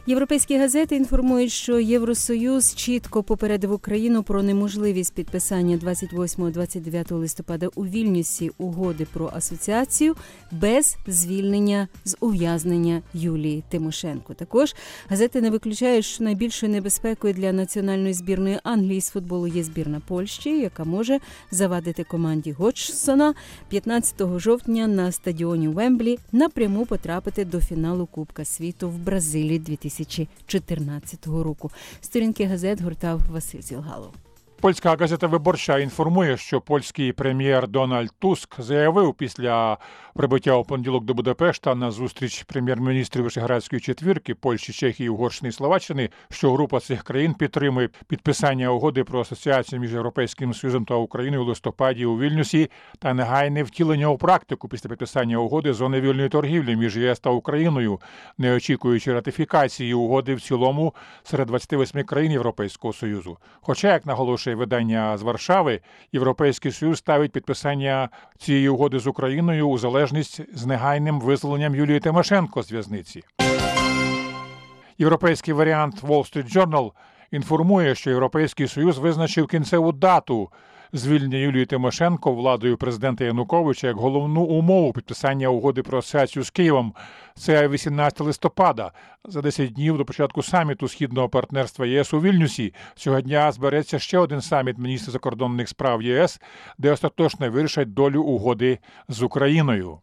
Європейські газети інформують, що Євросоюз чітко попередив Україну про неможливість підписання 28-29 листопада у Вільнюсі угоди про асоціацію без звільнення з ув'язнення Юлії Тимошенко. Також газети не виключають, що найбільшою небезпекою для національної збірної Англії з футболу є збірна Польщі, яка може завадити команді Годжсона 15 жовтня на стадіоні Вемблі напряму потрапити до фіналу Кубка світу в Бразилії 2014 року. Сторінки газет гортав Василь Зілгалов. Польська газета «Виборча» інформує, що польський прем'єр Дональд Туск заявив після прибуття у понеділок до Будапешта на зустріч прем'єр-міністрів Вишеградської четвірки Польщі, Чехії, Угорщини і Словаччини, що група цих країн підтримує підписання угоди про асоціацію між Європейським Союзом та Україною у листопаді у Вільнюсі та негайне втілення у практику після підписання угоди зони вільної торгівлі між ЄС та Україною, не очікуючи ратифікації угоди в цілому серед 28 країн Європейського Союзу. Хоча, як наголошує видання з Варшави, Європейський Союз ставить підписання цієї угоди з Україною у залежність з негайним визволенням Юлії Тимошенко з в'язниці. Європейський варіант Wall Street Journal інформує, що Європейський Союз визначив кінцеву дату звільнення Юлії Тимошенко владою президента Януковича як головну умову підписання угоди про асоціацію з Києвом. Це 18 листопада. За 10 днів до початку саміту Східного партнерства ЄС у Вільнюсі цього дня збереться ще один саміт міністрів закордонних справ ЄС, де остаточно вирішать долю угоди з Україною.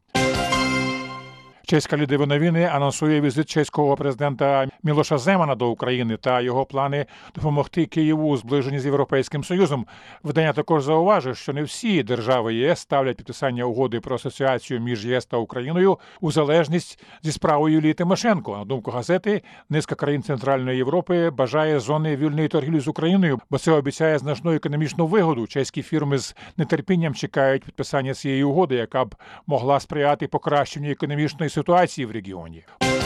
Чеська Лідові новини анонсує візит чеського президента Мілоша Земана до України та його плани допомогти Києву у зближенні з Європейським Союзом. Видання також зауважує, що не всі держави ЄС ставлять підписання угоди про асоціацію між ЄС та Україною у залежність зі справою Юлії Тимошенко. На думку газети, низка країн Центральної Європи бажає зони вільної торгівлі з Україною, бо це обіцяє значну економічну вигоду. Чеські фірми з нетерпінням чекають підписання цієї угоди, яка б могла сприяти покращенню економічної ситуації в регіоні.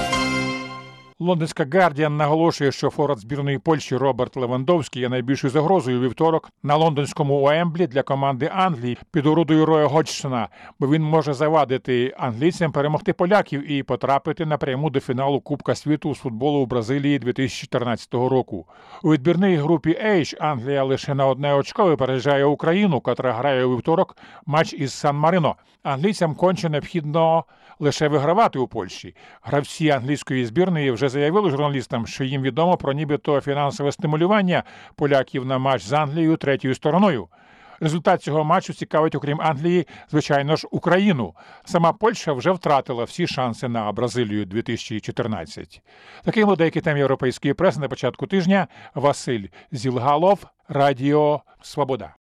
Лондонська «Гардіан» наголошує, що форвард збірної Польщі Роберт Левандовський є найбільшою загрозою у вівторок на лондонському Уемблі для команди Англії під орудою Роя Годжсона, бо він може завадити англійцям перемогти поляків і потрапити напряму до фіналу Кубка світу з футболу у Бразилії 2014 року. У відбірній групі H Англія лише на одне очко випереджає Україну, котра грає у вівторок матч із Сан-Марино. Англійцям конче необхідно лише вигравати у Польщі. Гравці англійської збірної вже заявили журналістам, що їм відомо про нібито фінансове стимулювання поляків на матч з Англією третьою стороною. Результат цього матчу цікавить, окрім Англії, звичайно ж, Україну. Сама Польща вже втратила всі шанси на Бразилію 2014. Таким були деякі теми європейської преси на початку тижня. Василь Зілгалов, Радіо Свобода.